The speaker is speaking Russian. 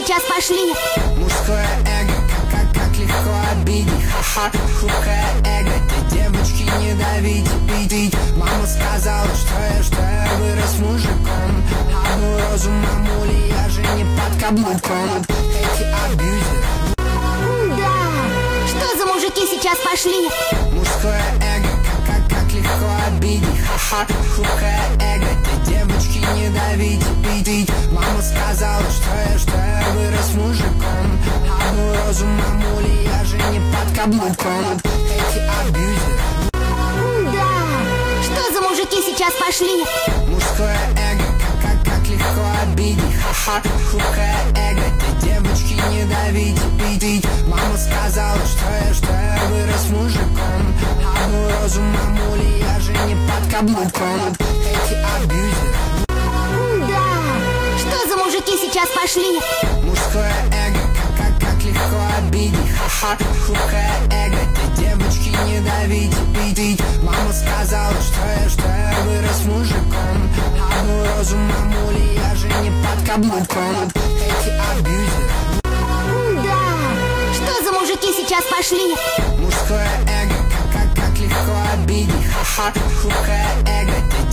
сейчас пошли. Мужское эго, как легко обидеть. Ха-ха, хрупкое эго, ты девочки не давите, пить. Мама сказала, что я вырос мужиком. Одну розу мамули, я же не под каблуком. Эти абьюзеры. Да, что за мужики сейчас пошли? Мужское эго, как легко обидеть. Ха-ха, хрупкое эго, ты девочки не давите, пить. Мама сказала, что я вырос мужиком. Одну розу мамули, я же не под каблуком. Эти абьюзеры. Да, что за мужики сейчас пошли? Мужское эго, как легко обидеть. Ха-ха, хрупкое эго, ты девочки не давите, пить. Мама сказала, что я вырос мужиком. Одну розу мамули, я же не под каблуком. Эти абьюзеры. Да, что за мужики сейчас пошли? Мужское эго, как легко обидеть. Ха-ха, хрупкое эго, ты девочки не давите, пить. Мама сказала, что я вырос мужиком. Одну розу мамули, я же не под каблуком. Эти абьюзеры. Да, что за мужики сейчас пошли? Мужское эго, как легко обидеть. Ха-ха, хрупкое эго,